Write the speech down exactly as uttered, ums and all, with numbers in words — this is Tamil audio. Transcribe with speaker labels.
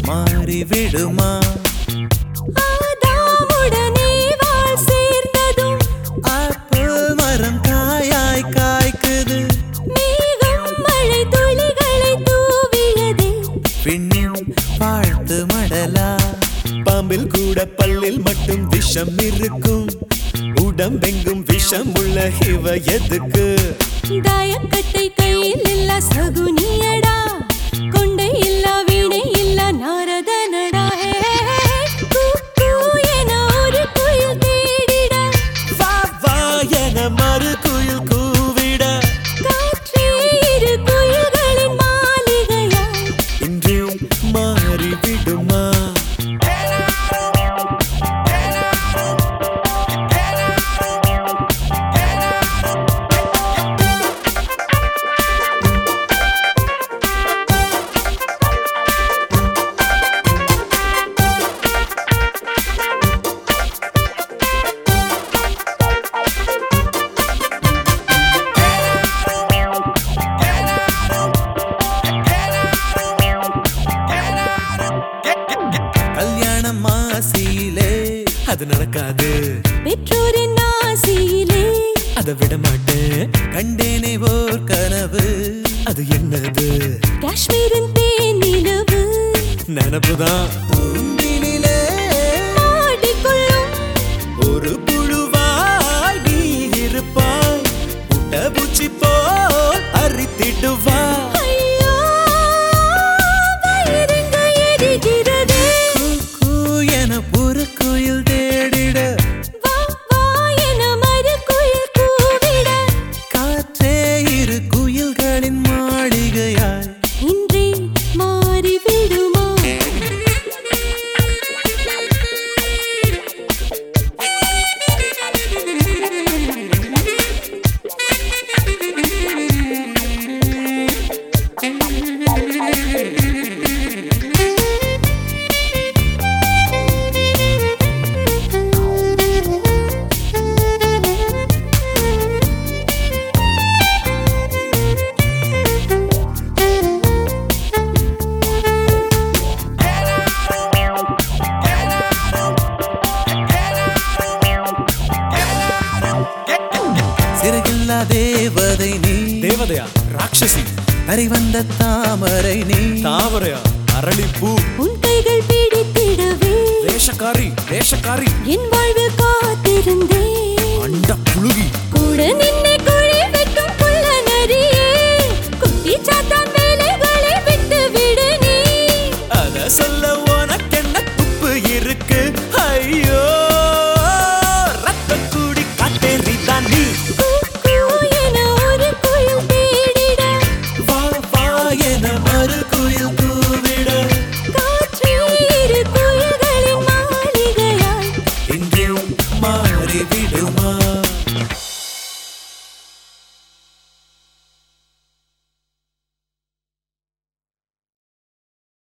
Speaker 1: மாறிவிடுமா
Speaker 2: ஆதாமுடனே வாழ் சேர்ந்ததும்
Speaker 1: ஆப்பிள் மரம் காயாய் காய்க்குது
Speaker 2: மேகம் மழை துளிகளை தூவியது
Speaker 1: பின்னின் வாழ்த்து மடலா பாம்பில் கூட பல்லில் மட்டும் விஷம் இருக்கும் உடம்பெங்கும் விஷம் உள்ள இவ எதுக்கு
Speaker 2: தாயக்கட்டை கையில் இல்ல சகுனியடா கொண்டை இல்ல வீணை இல்ல நாரதனடா கூ என ஒரு குயில் தேடிட
Speaker 1: வா வா என மறு குயில் கூவிட
Speaker 2: காற்றே இரு குயில்களின் மாளிகையா
Speaker 1: இன்றும் மாறிவிடுமா கல்யாணம் மாசியிலே அது நடக்காது
Speaker 2: பெற்றோரின் ஆசையிலே
Speaker 1: அதை விட மாட்டேன் கண்டேனே ஓர் கனவு அது என்னது
Speaker 2: காஷ்மீரின் தேனிலவு
Speaker 1: நினப்புதான் பூந்தினிலே
Speaker 2: ஆடிக்கொள்ளும்
Speaker 1: ஒரு புழுவாய் நீ இருப்பாய் புட்டபூச்சி போல் அரித்திடுவா
Speaker 2: ஐயோ வயிறெங்க எரிகிறதே
Speaker 1: கூ என ஒரு குயில் தேடிட
Speaker 2: வா வா என மறு குயில் கூவிட
Speaker 1: காற்றே இரு குயில்களின் மாளிகையாய்
Speaker 2: இன்றே மாறிவிடுமா
Speaker 1: சிறகில்லா தேவதை நீ
Speaker 3: தேவதையா ராட்சசி
Speaker 1: கரை வந்த தாமரை நீ
Speaker 3: தாமரையா அரளிப்பூ
Speaker 2: உன் கைகள் பிடித்திடவே
Speaker 3: வேஷக்காரி வேஷக்காரி
Speaker 2: என் வாழ்வில் காத்திருந்தேன்
Speaker 3: அண்ட புழுகி
Speaker 2: கூட நின்னை